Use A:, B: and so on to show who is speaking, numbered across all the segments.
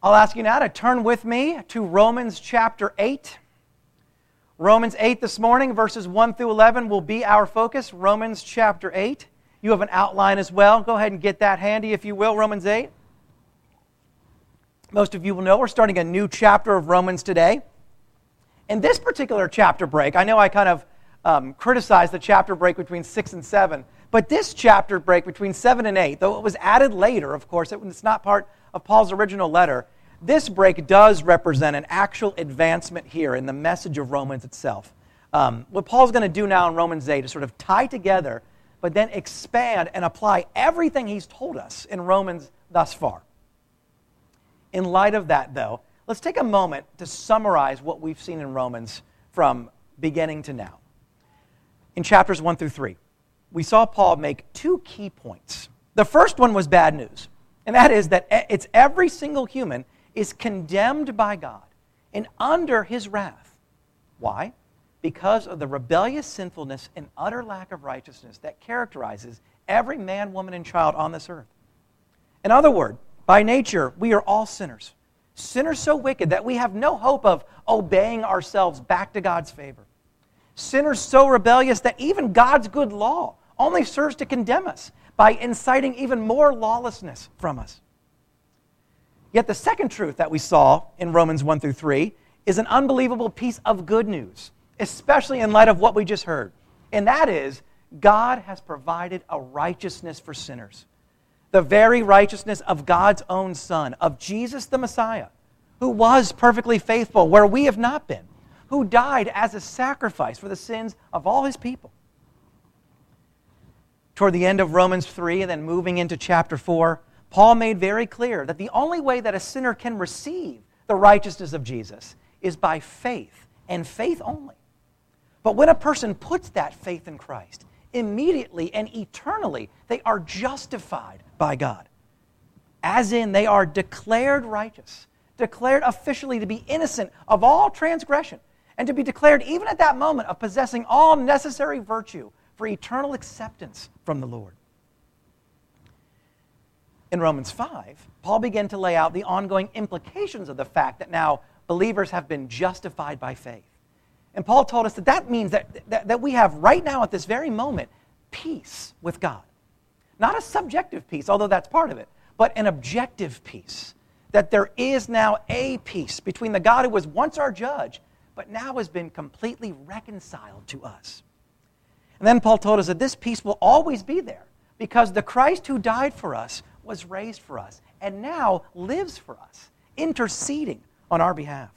A: I'll ask you now to turn with me to Romans chapter 8. Romans 8 this morning, verses 1 through 11 will be our focus. Romans chapter 8. You have an outline as well. Go ahead and get that handy, if you will, Romans 8. Most of you will know we're starting a new chapter of Romans today. In this particular chapter break, I know I kind of criticized the chapter break between 6 and 7, but this chapter break between 7 and 8, though it was added later, of course, it's not part of Paul's original letter, this break does represent an actual advancement here in the message of Romans itself. What Paul's going to do now in Romans 8 is sort of tie together, but then expand and apply everything he's told us in Romans thus far. In light of that, though, let's take a moment to summarize what we've seen in Romans from beginning to now. In chapters 1 through 3, we saw Paul make two key points. The first one was bad news. And that is that it's every single human is condemned by God and under His wrath. Why? Because of the rebellious sinfulness and utter lack of righteousness that characterizes every man, woman, and child on this earth. In other words, by nature, we are all sinners. Sinners so wicked that we have no hope of obeying ourselves back to God's favor. Sinners so rebellious that even God's good law only serves to condemn us by inciting even more lawlessness from us. Yet the second truth that we saw in Romans 1 through 3 is an unbelievable piece of good news, especially in light of what we just heard. And that is, God has provided a righteousness for sinners. The very righteousness of God's own Son, of Jesus the Messiah, who was perfectly faithful where we have not been, who died as a sacrifice for the sins of all His people. Toward the end of Romans 3 and then moving into chapter 4, Paul made very clear that the only way that a sinner can receive the righteousness of Jesus is by faith, and faith only. But when a person puts that faith in Christ, immediately and eternally, they are justified by God. As in, they are declared righteous, declared officially to be innocent of all transgression, and to be declared even at that moment of possessing all necessary virtue for eternal acceptance from the Lord. In Romans 5, Paul began to lay out the ongoing implications of the fact that now believers have been justified by faith. And Paul told us that that means that we have right now at this very moment peace with God. Not a subjective peace, although that's part of it, but an objective peace. That there is now a peace between the God who was once our judge, but now has been completely reconciled to us. And then Paul told us that this peace will always be there because the Christ who died for us was raised for us and now lives for us, interceding on our behalf.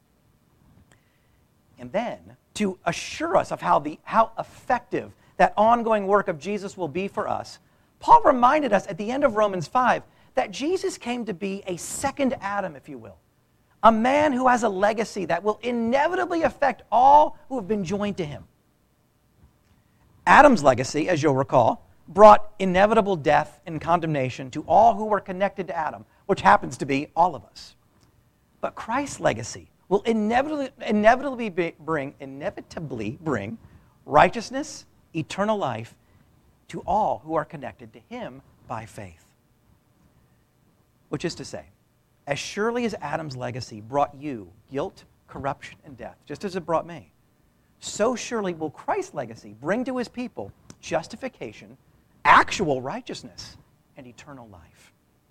A: And then, to assure us of how effective that ongoing work of Jesus will be for us, Paul reminded us at the end of Romans 5 that Jesus came to be a second Adam, if you will. A man who has a legacy that will inevitably affect all who have been joined to him. Adam's legacy, as you'll recall, brought inevitable death and condemnation to all who were connected to Adam, which happens to be all of us. But Christ's legacy will inevitably bring righteousness, eternal life to all who are connected to Him by faith. Which is to say, as surely as Adam's legacy brought you guilt, corruption, and death, just as it brought me, so surely will Christ's legacy bring to His people justification, actual righteousness, and eternal life.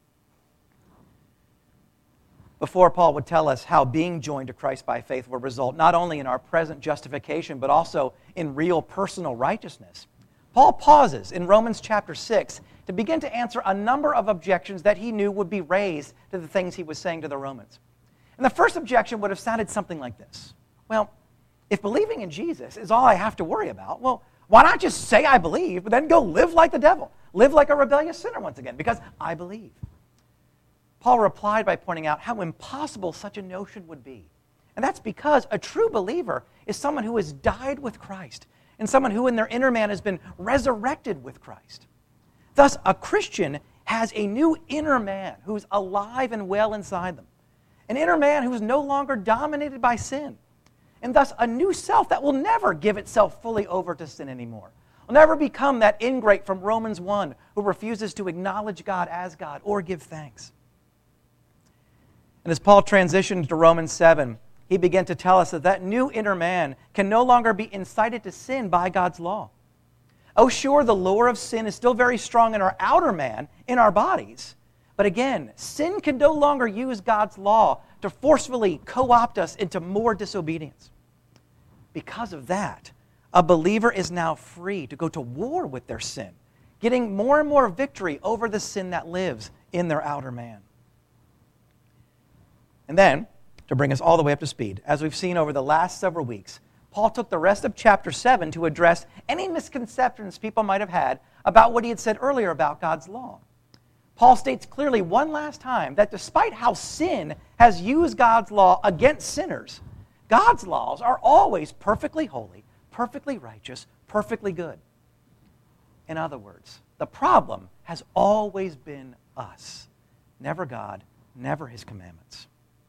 A: Before Paul would tell us how being joined to Christ by faith will result not only in our present justification, but also in real personal righteousness, Paul pauses in Romans chapter 6 to begin to answer a number of objections that he knew would be raised to the things he was saying to the Romans. And the first objection would have sounded something like this. Well, if believing in Jesus is all I have to worry about, well, why not just say I believe, but then go live like the devil, live like a rebellious sinner once again, because I believe. Paul replied by pointing out how impossible such a notion would be. And that's because a true believer is someone who has died with Christ and someone who in their inner man has been resurrected with Christ. Thus, a Christian has a new inner man who's alive and well inside them. An inner man who is no longer dominated by sin. And thus, a new self that will never give itself fully over to sin anymore. Will never become that ingrate from Romans 1 who refuses to acknowledge God as God or give thanks. And as Paul transitioned to Romans 7, he began to tell us that that new inner man can no longer be incited to sin by God's law. Oh, sure, the lure of sin is still very strong in our outer man, in our bodies. But again, sin can no longer use God's law to forcefully co-opt us into more disobedience. Because of that, a believer is now free to go to war with their sin, getting more and more victory over the sin that lives in their outer man. And then, to bring us all the way up to speed, as we've seen over the last several weeks, Paul took the rest of chapter 7 to address any misconceptions people might have had about what he had said earlier about God's law. Paul states clearly one last time that despite how sin has used God's law against sinners, God's laws are always perfectly holy, perfectly righteous, perfectly good. In other words, the problem has always been us, never God, never His commandments.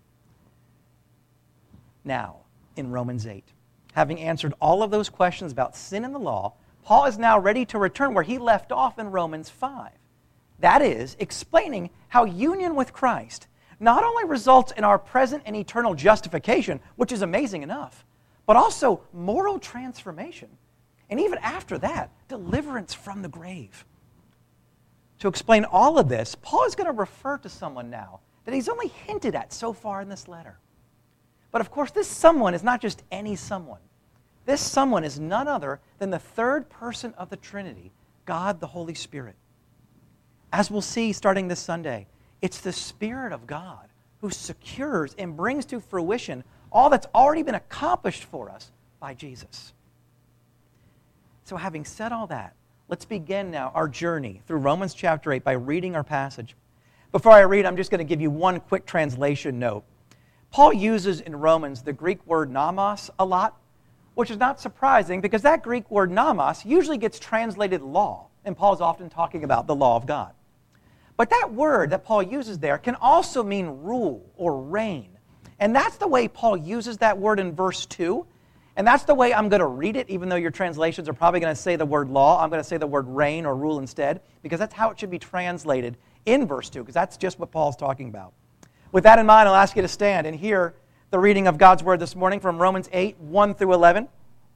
A: Now, in Romans 8, having answered all of those questions about sin and the law, Paul is now ready to return where he left off in Romans 5. That is, explaining how union with Christ not only results in our present and eternal justification, which is amazing enough, but also moral transformation. And even after that, deliverance from the grave. To explain all of this, Paul is going to refer to someone now that he's only hinted at so far in this letter. But of course, this someone is not just any someone. This someone is none other than the third person of the Trinity, God the Holy Spirit. As we'll see starting this Sunday, it's the Spirit of God who secures and brings to fruition all that's already been accomplished for us by Jesus. So having said all that, let's begin now our journey through Romans chapter 8 by reading our passage. Before I read, I'm just going to give you one quick translation note. Paul uses in Romans the Greek word nomos a lot, which is not surprising because that Greek word nomos usually gets translated law, and Paul's often talking about the law of God. But that word that Paul uses there can also mean rule or reign. And that's the way Paul uses that word in verse 2. And that's the way I'm going to read it, even though your translations are probably going to say the word law. I'm going to say the word reign or rule instead, because that's how it should be translated in verse 2, because that's just what Paul's talking about. With that in mind, I'll ask you to stand and hear the reading of God's Word this morning from Romans 8, 1 through 11.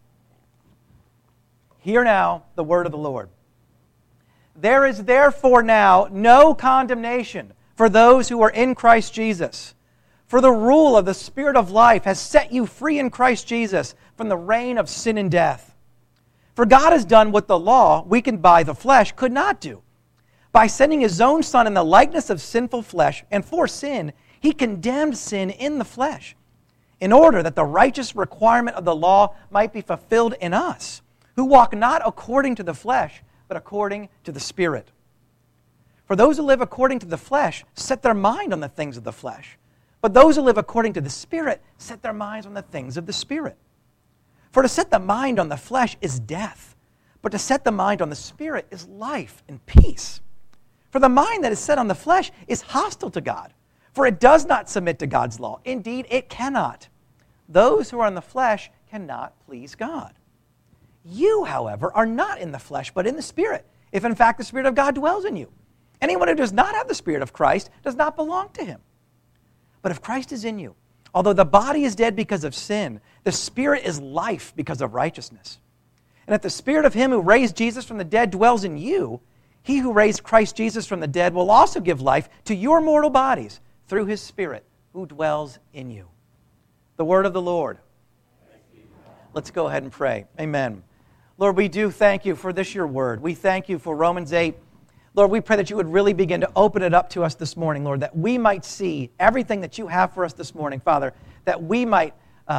A: Hear now the word of the Lord. There is therefore now no condemnation for those who are in Christ Jesus. For the rule of the Spirit of life has set you free in Christ Jesus from the reign of sin and death. For God has done what the law, weakened by the flesh, could not do. By sending His own Son in the likeness of sinful flesh, and for sin, He condemned sin in the flesh, in order that the righteous requirement of the law might be fulfilled in us, who walk not according to the flesh, but according to the Spirit. For those who live according to the flesh set their mind on the things of the flesh, but those who live according to the Spirit set their minds on the things of the Spirit. For to set the mind on the flesh is death, but to set the mind on the Spirit is life and peace. For the mind that is set on the flesh is hostile to God, for it does not submit to God's law. Indeed, it cannot. Those who are in the flesh cannot please God. You, however, are not in the flesh, but in the Spirit, if in fact the Spirit of God dwells in you. Anyone who does not have the Spirit of Christ does not belong to Him. But if Christ is in you, although the body is dead because of sin, the Spirit is life because of righteousness. And if the Spirit of Him who raised Jesus from the dead dwells in you, He who raised Christ Jesus from the dead will also give life to your mortal bodies through His Spirit who dwells in you. The word of the Lord. Let's go ahead and pray. Amen. Lord, we do thank You for this, Your word. We thank You for Romans 8. Lord, we pray that You would really begin to open it up to us this morning, Lord, that we might see everything that You have for us this morning, Father, that we might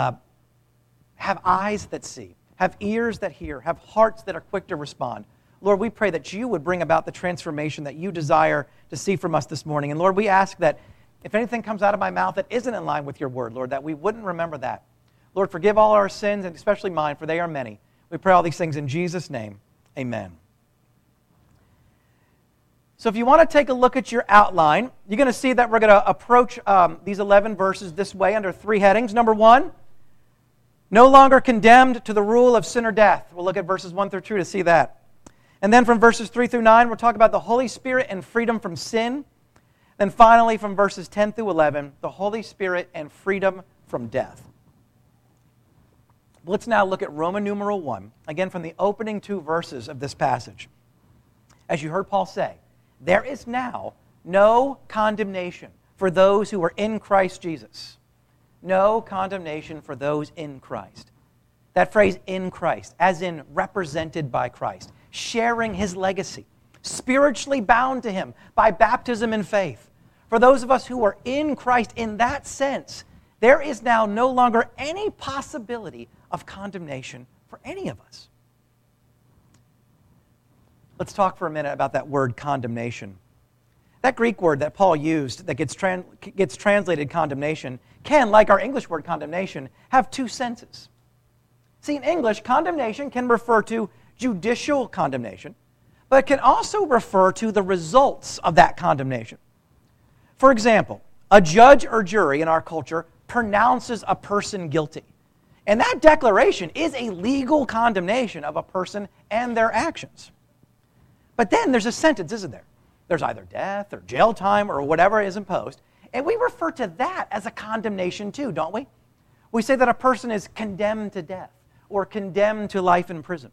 A: have eyes that see, have ears that hear, have hearts that are quick to respond. Lord, we pray that You would bring about the transformation that You desire to see from us this morning. And Lord, we ask that if anything comes out of my mouth that isn't in line with Your word, Lord, that we wouldn't remember that. Lord, forgive all our sins, and especially mine, for they are many. We pray all these things in Jesus' name. Amen. So if you want to take a look at your outline, you're going to see that we're going to approach these 11 verses this way under 3 headings. Number 1, no longer condemned to the rule of sin or death. We'll look at verses 1 through 2 to see that. And then from verses 3 through 9, we'll talk about the Holy Spirit and freedom from sin. Then finally, from verses 10 through 11, the Holy Spirit and freedom from death. Let's now look at Roman numeral 1, again from the opening 2 verses of this passage. As you heard Paul say, there is now no condemnation for those who are in Christ Jesus. No condemnation for those in Christ. That phrase, in Christ, as in represented by Christ, sharing his legacy, spiritually bound to him by baptism and faith. For those of us who are in Christ in that sense, there is now no longer any possibility of condemnation for any of us. Let's talk for a minute about that word condemnation. That Greek word that Paul used that gets translated condemnation can, like our English word condemnation, have 2 senses. See, in English, condemnation can refer to judicial condemnation, but it can also refer to the results of that condemnation. For example, a judge or jury in our culture pronounces a person guilty. And that declaration is a legal condemnation of a person and their actions. But then there's a sentence, isn't there? There's either death or jail time or whatever is imposed. And we refer to that as a condemnation too, don't we? We say that a person is condemned to death or condemned to life in prison.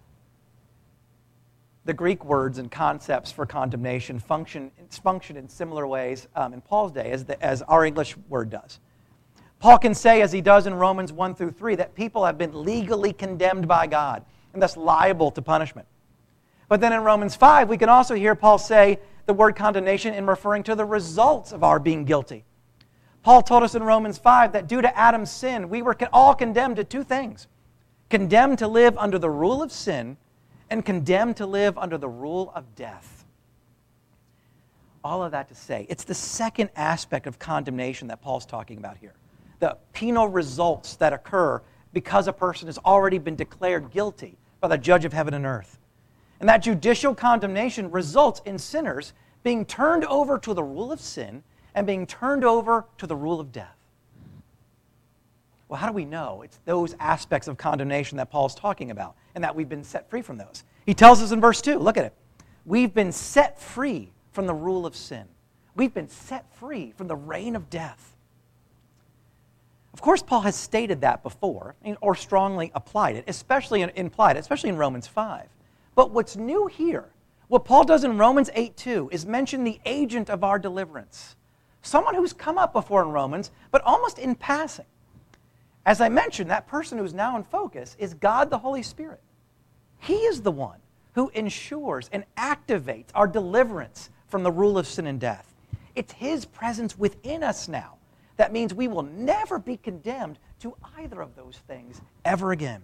A: The Greek words and concepts for condemnation function in similar ways in Paul's day as our English word does. Paul can say, as he does in Romans 1 through 3, that people have been legally condemned by God and thus liable to punishment. But then in Romans 5, we can also hear Paul say the word condemnation in referring to the results of our being guilty. Paul told us in Romans 5 that due to Adam's sin, we were all condemned to 2 things. Condemned to live under the rule of sin and condemned to live under the rule of death. All of that to say, it's the second aspect of condemnation that Paul's talking about here. The penal results that occur because a person has already been declared guilty by the judge of heaven and earth. And that judicial condemnation results in sinners being turned over to the rule of sin and being turned over to the rule of death. Well, how do we know it's those aspects of condemnation that Paul's talking about and that we've been set free from those? He tells us in verse 2, look at it. We've been set free from the rule of sin. We've been set free from the reign of death. Of course, Paul has stated that before or strongly applied it, especially in Romans 5. But what's new here, what Paul does in Romans 8:2 is mention the agent of our deliverance. Someone who's come up before in Romans, but almost in passing. As I mentioned, that person who's now in focus is God the Holy Spirit. He is the one who ensures and activates our deliverance from the rule of sin and death. It's His presence within us now. That means we will never be condemned to either of those things ever again.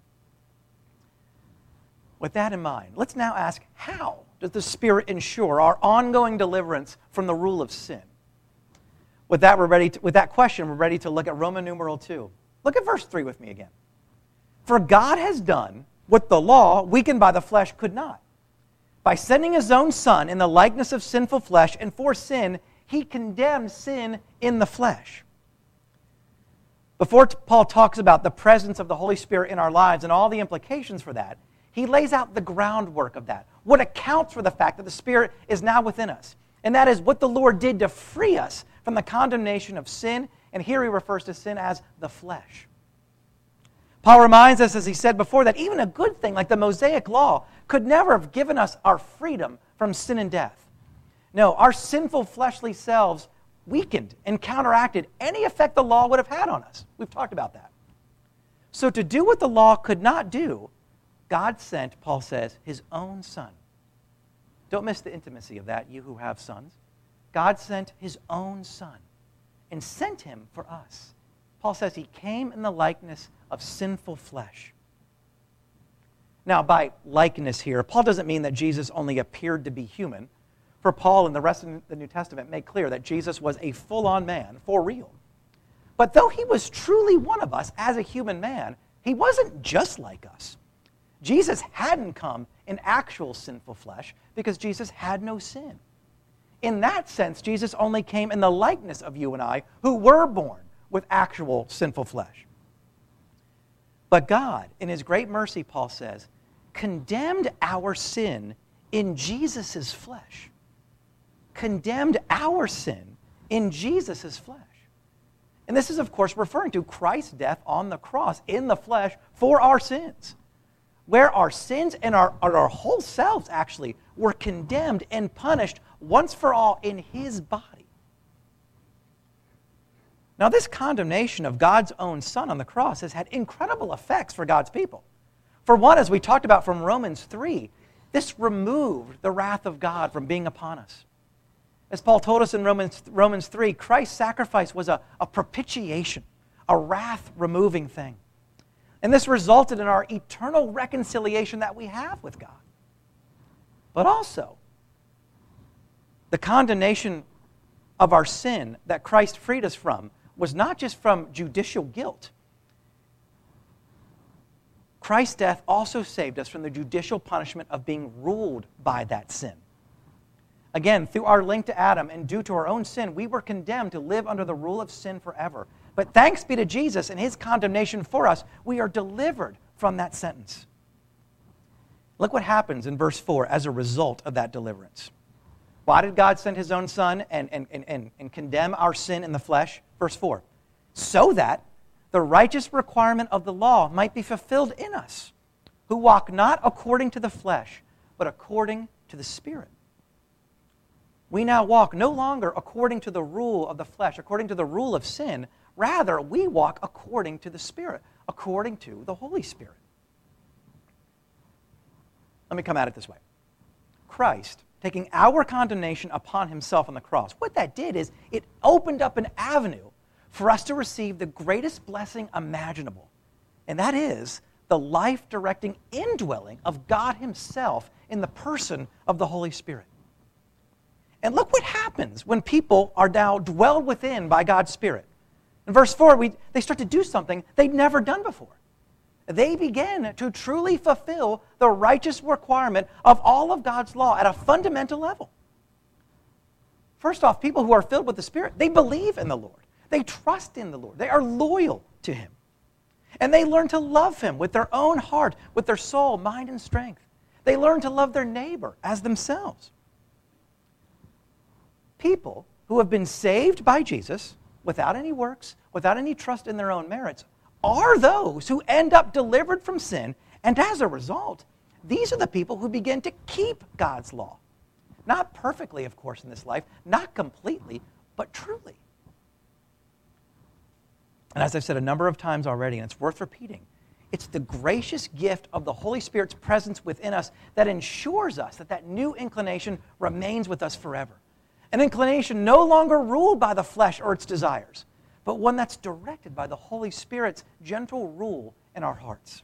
A: With that in mind, let's now ask, how does the Spirit ensure our ongoing deliverance from the rule of sin? With that question, we're ready to look at Roman numeral 2. Look at verse 3 with me again. For God has done what the law, weakened by the flesh, could not. By sending His own Son in the likeness of sinful flesh, and for sin, He condemned sin in the flesh. Before Paul talks about the presence of the Holy Spirit in our lives and all the implications for that, he lays out the groundwork of that, what accounts for the fact that the Spirit is now within us. And that is what the Lord did to free us from the condemnation of sin, and here he refers to sin as the flesh. Paul reminds us, as he said before, that even a good thing like the Mosaic Law could never have given us our freedom from sin and death. No, our sinful fleshly selves weakened and counteracted any effect the law would have had on us. We've talked about that. So to do what the law could not do, God sent, Paul says, His own Son. Don't miss the intimacy of that, you who have sons. God sent His own Son and sent Him for us. Paul says He came in the likeness of sinful flesh. Now, by likeness here, Paul doesn't mean that Jesus only appeared to be human. For Paul and the rest of the New Testament make clear that Jesus was a full-on man, for real. But though He was truly one of us as a human man, He wasn't just like us. Jesus hadn't come in actual sinful flesh because Jesus had no sin. In that sense, Jesus only came in the likeness of you and I who were born with actual sinful flesh. But God, in His great mercy, Paul says, condemned our sin in Jesus' flesh. condemned our sin in Jesus' flesh. And this is, of course, referring to Christ's death on the cross in the flesh for our sins, where our sins and our whole selves actually were condemned and punished once for all in his body. Now, this condemnation of God's own Son on the cross has had incredible effects for God's people. For one, as we talked about from Romans 3, this removed the wrath of God from being upon us. As Paul told us in Romans 3, Christ's sacrifice was a propitiation, a wrath-removing thing. And this resulted in our eternal reconciliation that we have with God. But also, the condemnation of our sin that Christ freed us from was not just from judicial guilt. Christ's death also saved us from the judicial punishment of being ruled by that sin. Again, through our link to Adam and due to our own sin, we were condemned to live under the rule of sin forever. But thanks be to Jesus and his condemnation for us, we are delivered from that sentence. Look what happens in verse 4 as a result of that deliverance. Why did God send his own Son and condemn our sin in the flesh? Verse 4, so that the righteous requirement of the law might be fulfilled in us, who walk not according to the flesh, but according to the Spirit. We now walk no longer according to the rule of the flesh, according to the rule of sin. Rather, we walk according to the Spirit, according to the Holy Spirit. Let me come at it this way. Christ, taking our condemnation upon himself on the cross, what that did is it opened up an avenue for us to receive the greatest blessing imaginable. And that is the life-directing indwelling of God himself in the person of the Holy Spirit. And look what happens when people are now dwelled within by God's Spirit. In verse 4, they start to do something they'd never done before. They begin to truly fulfill the righteous requirement of all of God's law at a fundamental level. First off, people who are filled with the Spirit, they believe in the Lord. They trust in the Lord. They are loyal to him. And they learn to love him with their own heart, with their soul, mind, and strength. They learn to love their neighbor as themselves. People who have been saved by Jesus without any works, without any trust in their own merits, are those who end up delivered from sin, and as a result, these are the people who begin to keep God's law. Not perfectly, of course, in this life, not completely, but truly. And as I've said a number of times already, and it's worth repeating, it's the gracious gift of the Holy Spirit's presence within us that ensures us that new inclination remains with us forever. An inclination no longer ruled by the flesh or its desires, but one that's directed by the Holy Spirit's gentle rule in our hearts.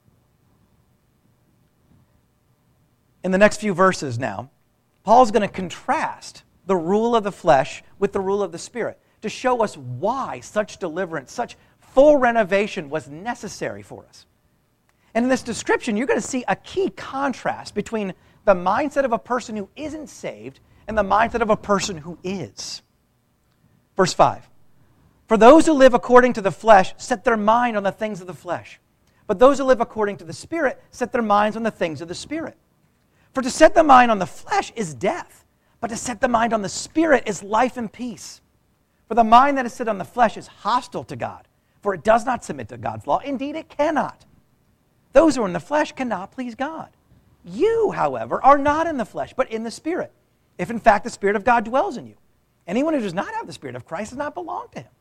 A: In the next few verses now, Paul's going to contrast the rule of the flesh with the rule of the Spirit to show us why such deliverance, such full renovation was necessary for us. And in this description, you're going to see a key contrast between the mindset of a person who isn't saved and the mindset of a person who is. Verse 5, for those who live according to the flesh set their mind on the things of the flesh, but those who live according to the Spirit set their minds on the things of the Spirit. For to set the mind on the flesh is death, but to set the mind on the Spirit is life and peace. For the mind that is set on the flesh is hostile to God, for it does not submit to God's law. Indeed, it cannot. Those who are in the flesh cannot please God. You, however, are not in the flesh, but in the Spirit, if in fact the Spirit of God dwells in you. Anyone who does not have the Spirit of Christ does not belong to him.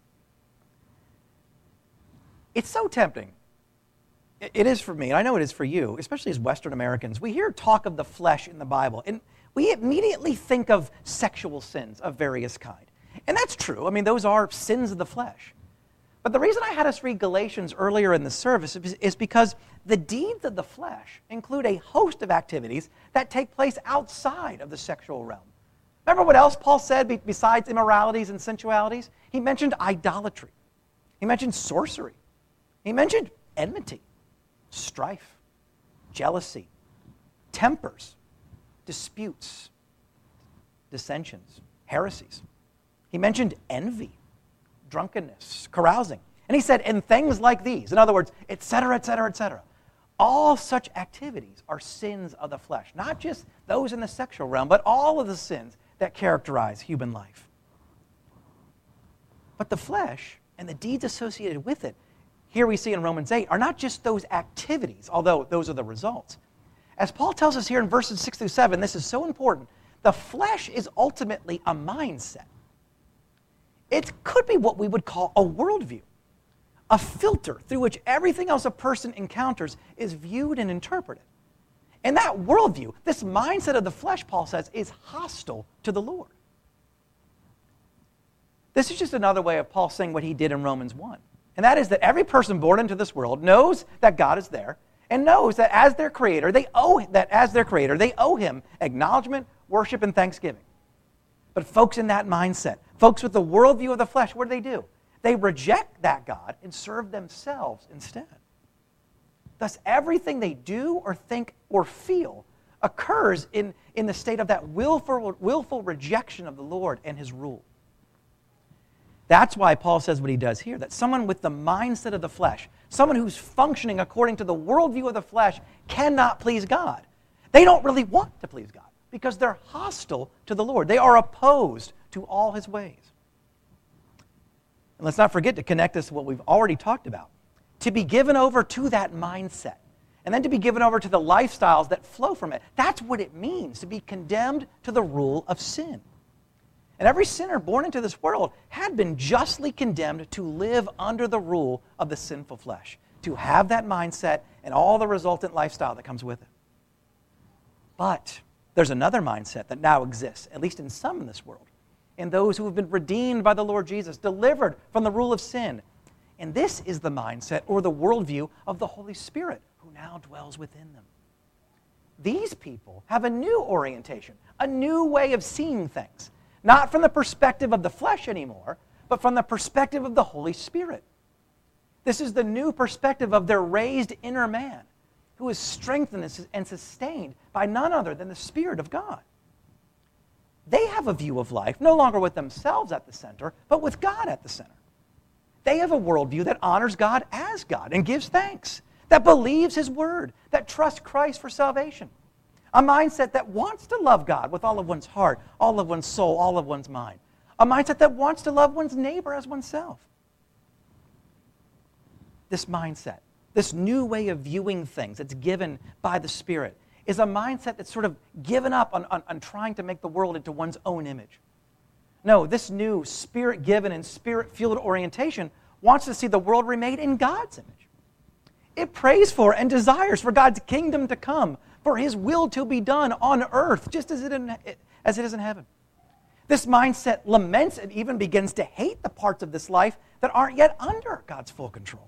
A: It's so tempting. It is for me, and I know it is for you, especially as Western Americans. We hear talk of the flesh in the Bible, and we immediately think of sexual sins of various kind. And that's true. I mean, those are sins of the flesh. But the reason I had us read Galatians earlier in the service is because the deeds of the flesh include a host of activities that take place outside of the sexual realm. Remember what else Paul said besides immoralities and sensualities? He mentioned idolatry. He mentioned sorcery. He mentioned enmity, strife, jealousy, tempers, disputes, dissensions, heresies. He mentioned envy, drunkenness, carousing. And he said, and things like these, in other words, etc., etc., etc. All such activities are sins of the flesh, not just those in the sexual realm, but all of the sins that characterize human life. But the flesh and the deeds associated with it, here we see in Romans 8, are not just those activities, although those are the results. As Paul tells us here in verses 6 through 7, this is so important. The flesh is ultimately a mindset. It could be what we would call a worldview, a filter through which everything else a person encounters is viewed and interpreted. And that worldview, this mindset of the flesh, Paul says, is hostile to the Lord. This is just another way of Paul saying what he did in Romans 1. And that is that every person born into this world knows that God is there and knows that as their creator, they owe him acknowledgement, worship, and thanksgiving. But folks in that mindset, folks with the worldview of the flesh, what do? They reject that God and serve themselves instead. Thus, everything they do or think or feel occurs in the state of that willful rejection of the Lord and his rule. That's why Paul says what he does here, that someone with the mindset of the flesh, someone who's functioning according to the worldview of the flesh, cannot please God. They don't really want to please God because they're hostile to the Lord. They are opposed to all his ways. And let's not forget to connect this to what we've already talked about. To be given over to that mindset, and then to be given over to the lifestyles that flow from it. That's what it means to be condemned to the rule of sin. And every sinner born into this world had been justly condemned to live under the rule of the sinful flesh, to have that mindset and all the resultant lifestyle that comes with it. But there's another mindset that now exists, at least in some in this world, in those who have been redeemed by the Lord Jesus, delivered from the rule of sin. And this is the mindset or the worldview of the Holy Spirit who now dwells within them. These people have a new orientation, a new way of seeing things. Not from the perspective of the flesh anymore, but from the perspective of the Holy Spirit. This is the new perspective of their raised inner man, who is strengthened and sustained by none other than the Spirit of God. They have a view of life, no longer with themselves at the center, but with God at the center. They have a worldview that honors God as God and gives thanks, that believes his word, that trusts Christ for salvation. A mindset that wants to love God with all of one's heart, all of one's soul, all of one's mind. A mindset that wants to love one's neighbor as oneself. This mindset, this new way of viewing things that's given by the Spirit, is a mindset that's sort of given up on trying to make the world into one's own image. No, this new Spirit-given and Spirit-fueled orientation wants to see the world remade in God's image. It prays for and desires for God's kingdom to come, for his will to be done on earth, just as it is in heaven. This mindset laments and even begins to hate the parts of this life that aren't yet under God's full control.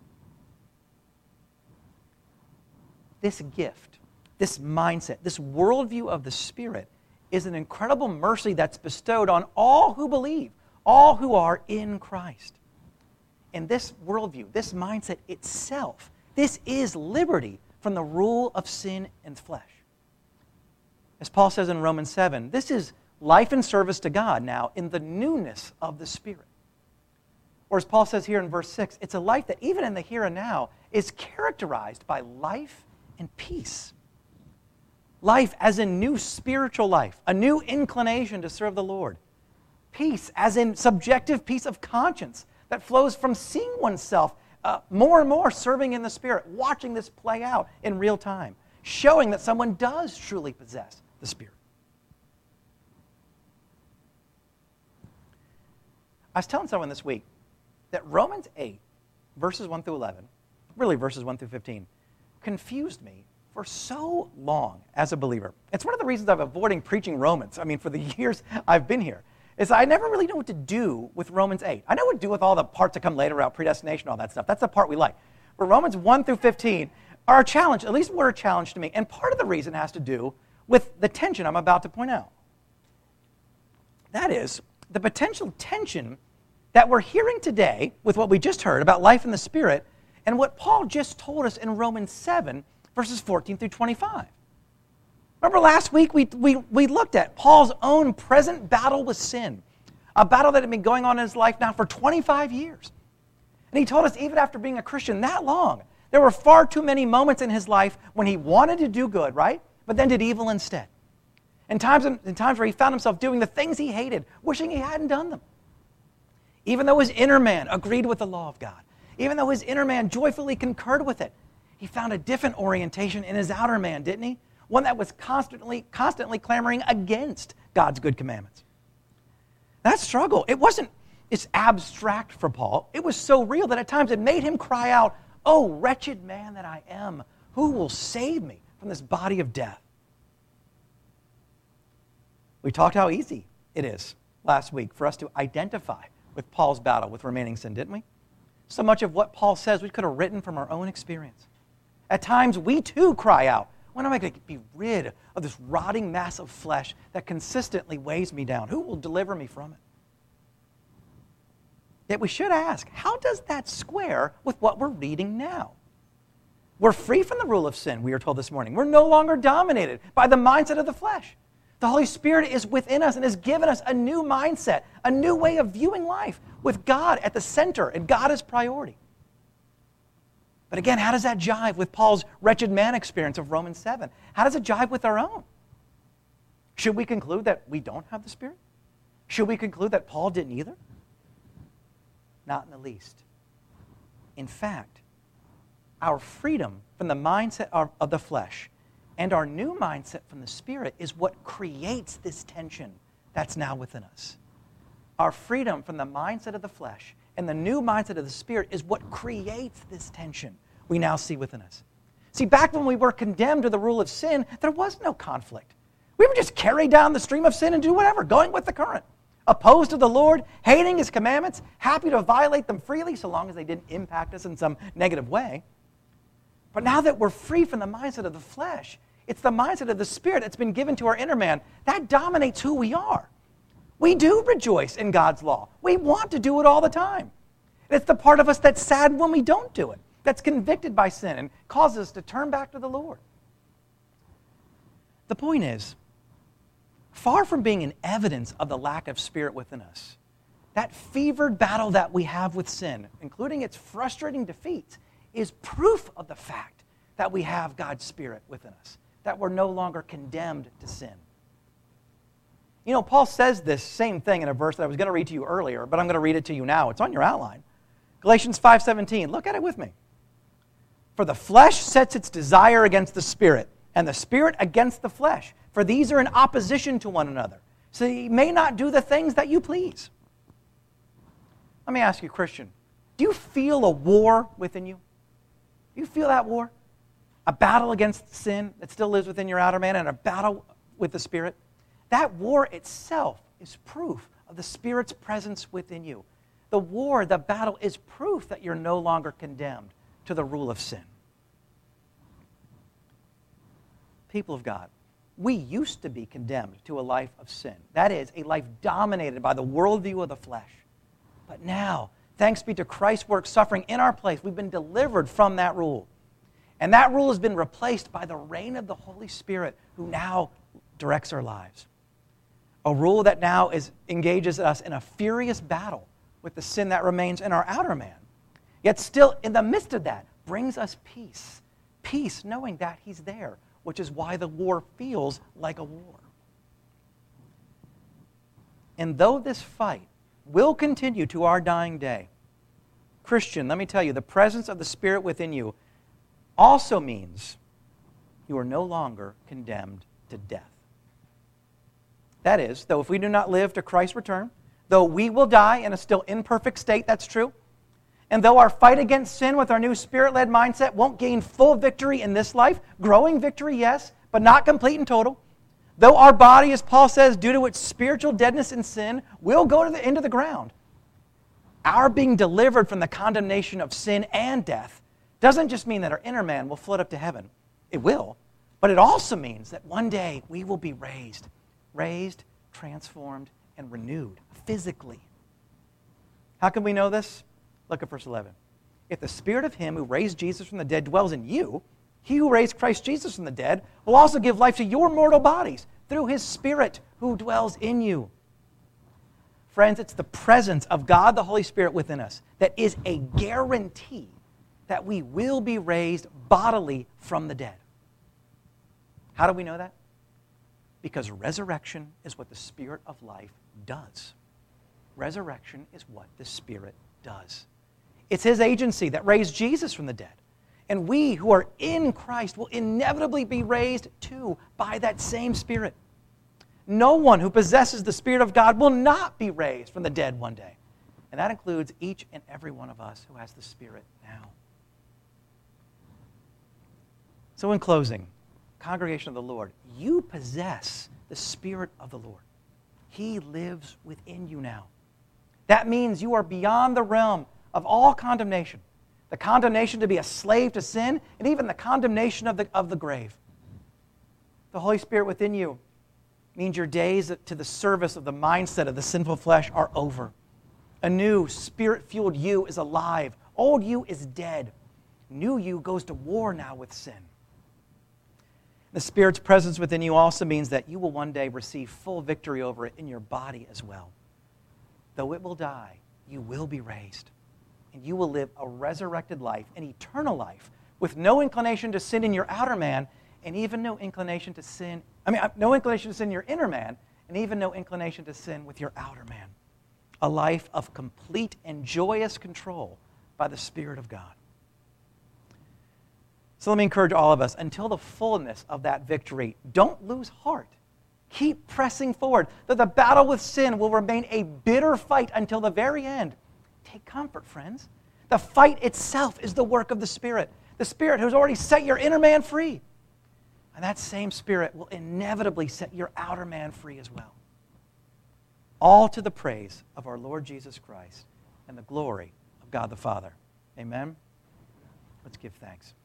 A: This gift, this mindset, this worldview of the Spirit is an incredible mercy that's bestowed on all who believe, all who are in Christ. And this worldview, this mindset itself, this is liberty from the rule of sin and flesh. As Paul says in Romans 7, this is life and service to God now in the newness of the Spirit. Or as Paul says here in verse 6, it's a life that even in the here and now is characterized by life and peace. Life as in new spiritual life, a new inclination to serve the Lord. Peace as in subjective peace of conscience that flows from seeing oneself more and more serving in the Spirit, watching this play out in real time, showing that someone does truly possess the Spirit. I was telling someone this week that Romans 8, verses 1 through 11, really verses 1 through 15, confused me for so long as a believer. It's one of the reasons I'm avoiding preaching Romans. I mean, for the years I've been here, is I never really know what to do with Romans 8. I know what to do with all the parts that come later about predestination, all that stuff. That's the part we like. But Romans 1 through 15 are a challenge, at least were a challenge to me. And part of the reason has to do with the tension I'm about to point out. That is, the potential tension that we're hearing today with what we just heard about life in the Spirit and what Paul just told us in Romans 7, verses 14 through 25. Remember last week we looked at Paul's own present battle with sin, a battle that had been going on in his life now for 25 years. And he told us even after being a Christian that long, there were far too many moments in his life when he wanted to do good, right? But then did evil instead. and times where he found himself doing the things he hated, wishing he hadn't done them. Even though his inner man agreed with the law of God, even though his inner man joyfully concurred with it, he found a different orientation in his outer man, didn't he? One that was constantly clamoring against God's good commandments. That struggle, it's abstract for Paul. It was so real that at times it made him cry out, "Oh, wretched man that I am, who will save me from this body of death?" We talked how easy it is last week for us to identify with Paul's battle with remaining sin, didn't we? So much of what Paul says we could have written from our own experience. At times we too cry out, "When am I going to be rid of this rotting mass of flesh that consistently weighs me down? Who will deliver me from it?" Yet we should ask, how does that square with what we're reading now? We're free from the rule of sin, we are told this morning. We're no longer dominated by the mindset of the flesh. The Holy Spirit is within us and has given us a new mindset, a new way of viewing life with God at the center and God as priority. But again, how does that jive with Paul's wretched man experience of Romans 7? How does it jive with our own? Should we conclude that we don't have the Spirit? Should we conclude that Paul didn't either? Not in the least. In fact, our freedom from the mindset of the flesh and our new mindset from the Spirit is what creates this tension that's now within us. Our freedom from the mindset of the flesh and the new mindset of the Spirit is what creates this tension we now see within us. See, back when we were condemned to the rule of sin, there was no conflict. We would just carry down the stream of sin and do whatever, going with the current. Opposed to the Lord, hating His commandments, happy to violate them freely so long as they didn't impact us in some negative way. But now that we're free from the mindset of the flesh, it's the mindset of the Spirit that's been given to our inner man. That dominates who we are. We do rejoice in God's law. We want to do it all the time. It's the part of us that's sad when we don't do it, that's convicted by sin and causes us to turn back to the Lord. The point is, far from being an evidence of the lack of Spirit within us, that fevered battle that we have with sin, including its frustrating defeats, is proof of the fact that we have God's Spirit within us, that we're no longer condemned to sin. You know, Paul says this same thing in a verse that I was going to read to you earlier, but I'm going to read it to you now. It's on your outline. Galatians 5:17. Look at it with me. "For the flesh sets its desire against the Spirit, and the Spirit against the flesh. For these are in opposition to one another, so you may not do the things that you please." Let me ask you, Christian, do you feel a war within you? Do you feel that war? A battle against sin that still lives within your outer man and a battle with the Spirit? That war itself is proof of the Spirit's presence within you. The war, the battle, is proof that you're no longer condemned to the rule of sin. People of God, we used to be condemned to a life of sin. That is, a life dominated by the worldview of the flesh. But now, thanks be to Christ's work suffering in our place, we've been delivered from that rule. And that rule has been replaced by the reign of the Holy Spirit, who now directs our lives. A rule that now engages us in a furious battle with the sin that remains in our outer man. Yet still, in the midst of that, brings us peace. Peace knowing that He's there, which is why the war feels like a war. And though this fight will continue to our dying day, Christian, let me tell you, the presence of the Spirit within you also means you are no longer condemned to death. That is, though if we do not live to Christ's return, though we will die in a still imperfect state, that's true, and though our fight against sin with our new Spirit-led mindset won't gain full victory in this life, growing victory, yes, but not complete and total, though our body, as Paul says, due to its spiritual deadness in sin, will go to the end of the ground, our being delivered from the condemnation of sin and death doesn't just mean that our inner man will float up to heaven. It will, but it also means that one day we will be raised, transformed, and renewed physically. How can we know this? Look at verse 11. "If the Spirit of Him who raised Jesus from the dead dwells in you, He who raised Christ Jesus from the dead will also give life to your mortal bodies through His Spirit who dwells in you." Friends, it's the presence of God the Holy Spirit within us that is a guarantee that we will be raised bodily from the dead. How do we know that? Because resurrection is what the Spirit of life does. Resurrection is what the Spirit does. It's His agency that raised Jesus from the dead. And we who are in Christ will inevitably be raised too by that same Spirit. No one who possesses the Spirit of God will not be raised from the dead one day. And that includes each and every one of us who has the Spirit now. So in closing, congregation of the Lord, you possess the Spirit of the Lord. He lives within you now. That means you are beyond the realm of all condemnation. The condemnation to be a slave to sin, and even the condemnation of the grave. The Holy Spirit within you means your days to the service of the mindset of the sinful flesh are over. A new Spirit-fueled you is alive. Old you is dead. New you goes to war now with sin. The Spirit's presence within you also means that you will one day receive full victory over it in your body as well. Though it will die, you will be raised. And you will live a resurrected life, an eternal life, with no inclination to sin in your outer man, and even no inclination to sin, no inclination to sin in your inner man, and even no inclination to sin with your outer man. A life of complete and joyous control by the Spirit of God. So let me encourage all of us, until the fullness of that victory, don't lose heart. Keep pressing forward. Though the battle with sin will remain a bitter fight until the very end. Take comfort, friends. The fight itself is the work of the Spirit. The Spirit who's already set your inner man free. And that same Spirit will inevitably set your outer man free as well. All to the praise of our Lord Jesus Christ and the glory of God the Father. Amen? Let's give thanks.